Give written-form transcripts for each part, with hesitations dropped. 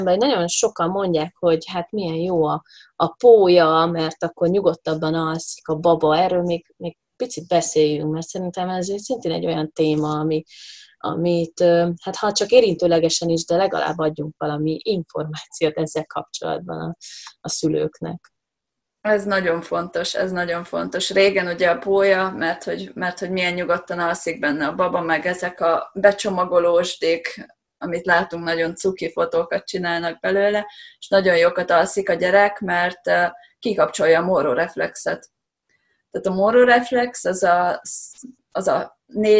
nagyon sokan mondják, hogy hát milyen jó a pólya, mert akkor nyugodtabban alszik a baba. Erről még picit beszéljünk, mert szerintem ez szintén egy olyan téma, amit hát ha csak érintőlegesen is, de legalább adjunk valami információt ezzel kapcsolatban a szülőknek. Ez nagyon fontos, ez nagyon fontos. Régen ugye a pólya, mert hogy milyen nyugodtan alszik benne a baba, meg ezek a becsomagolósdék, amit látunk, nagyon cuki fotókat csinálnak belőle, és nagyon jókat alszik a gyerek, mert kikapcsolja a morróreflexet. Tehát a morróreflex az a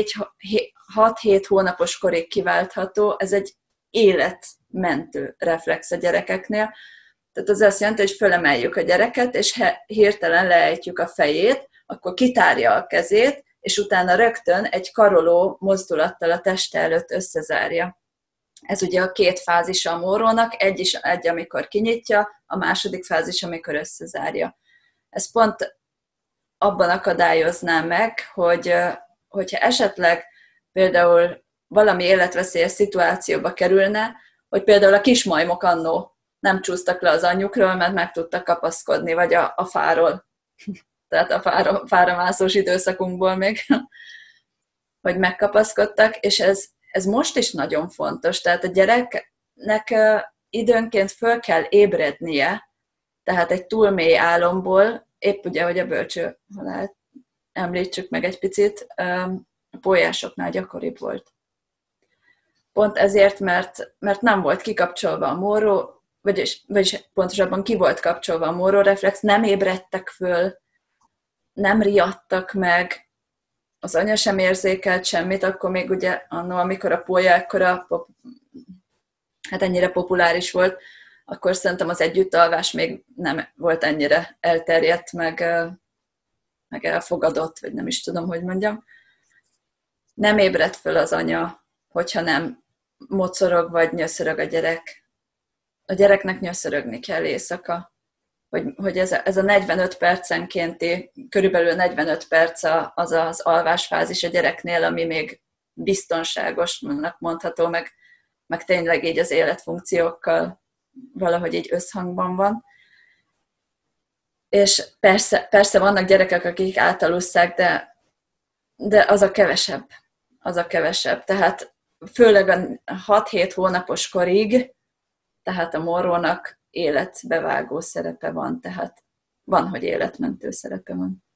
6-7 hónapos korig kiváltható, ez egy életmentő reflex a gyerekeknél. Tehát az azt jelenti, hogy fölemeljük a gyereket, és hirtelen leejtjük a fejét, akkor kitárja a kezét, és utána rögtön egy karoló mozdulattal a teste előtt összezárja. Ez ugye a két fázisa a morrónak, egy amikor kinyitja, a második fázis, amikor összezárja. Ez pont abban akadályozná meg, hogyha esetleg például valami életveszélyes szituációba kerülne, hogy például a kismajmok annó nem csúsztak le az anyjukról, mert meg tudtak kapaszkodni, vagy a fáról. Tehát a fáramászós időszakunkból még, hogy megkapaszkodtak, és ez most is nagyon fontos. Tehát a gyereknek időnként föl kell ébrednie, tehát egy túl mély álomból, épp ugye, hogy a bölcső halált említsük meg egy picit, a pólyásoknál gyakoribb volt. Pont ezért, mert nem volt kikapcsolva a morró, vagyis pontosabban ki volt kapcsolva a morróreflex, nem ébredtek föl, nem riadtak meg, az anya sem érzékelt semmit, akkor még ugye annól, amikor a pólya ekkora, hát ennyire populáris volt, akkor szerintem az együttalvás még nem volt ennyire elterjedt, meg elfogadott, vagy nem is tudom, hogy mondjam. Nem ébredt föl az anya, hogyha nem mocorog, vagy nyöszörög a gyerek. A gyereknek nyöszörögni kell éjszaka. Hogy ez a 45 percenkénti, körülbelül 45 perc az az alvásfázis a gyereknél, ami még biztonságosnak mondható, meg tényleg így az életfunkciókkal valahogy így összhangban van. És persze vannak gyerekek, akik átalusszák, de az a kevesebb. Az a kevesebb. Tehát főleg a 6-7 hónapos korig, tehát a morrónak életbevágó szerepe van, tehát van, hogy életmentő szerepe van.